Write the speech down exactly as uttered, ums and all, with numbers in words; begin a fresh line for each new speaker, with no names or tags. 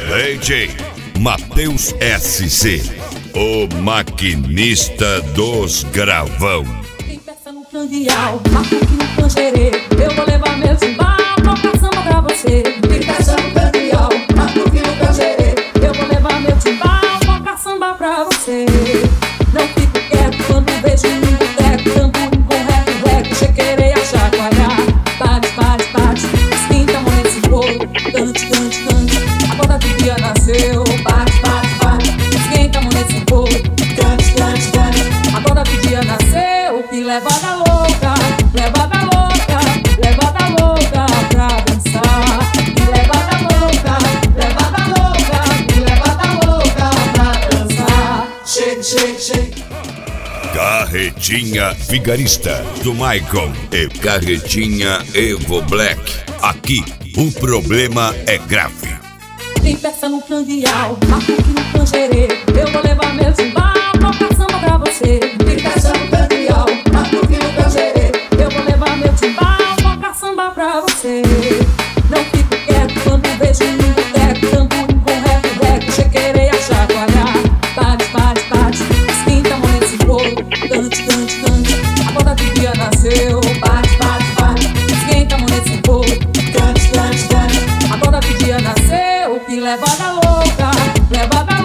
D J Matheus S C, o maquinista dos gravão.
Tem peça no candeal, marca aqui no tangerê. Eu vou levar meu timbal, toca samba pra você. Tem peça no candeal, marca aqui no tangerê. Eu vou levar meu timbal, toca samba pra você. Não fico quieto quando vejo um boteco, tamborim com rap, rap, chequerei a chacoalhar. Bate, bate, bate, esquenta a mão nesse bolo. Cante, cante, cante, a moda do dia nasceu. Bate, bate, bate, esquenta a mão nesse bolo. Cante, cante, cante, a moda do dia nasceu. Que levada louca, levada louca, levada louca pra dançar. Que levada louca, levada louca, que levada louca pra dançar. Shake, shake, shake.
Carretinha Vigarista do Maicon e Carretinha Evo Black. Aqui o problema é grave.
Tem peça no candeal, marca aqui no tangerê. Eu vou levar meu timbal, toca samba pra você. Tem peça no candeal, marca aqui no tangerê. Eu vou levar meu timbal, toca samba pra você. Não fico quieto quando vejo um boteco, tamborim com rap, rap, chequerei a chacoalhar. Bate, bate, bate, esquenta a mão nesse bolo. Cante, cante, cante, a moda do dia nasceu. Bate, bate, bate, esquenta a mão nesse bolo. Cante, cante, cante, a moda do dia nasceu. Que levada louca, levada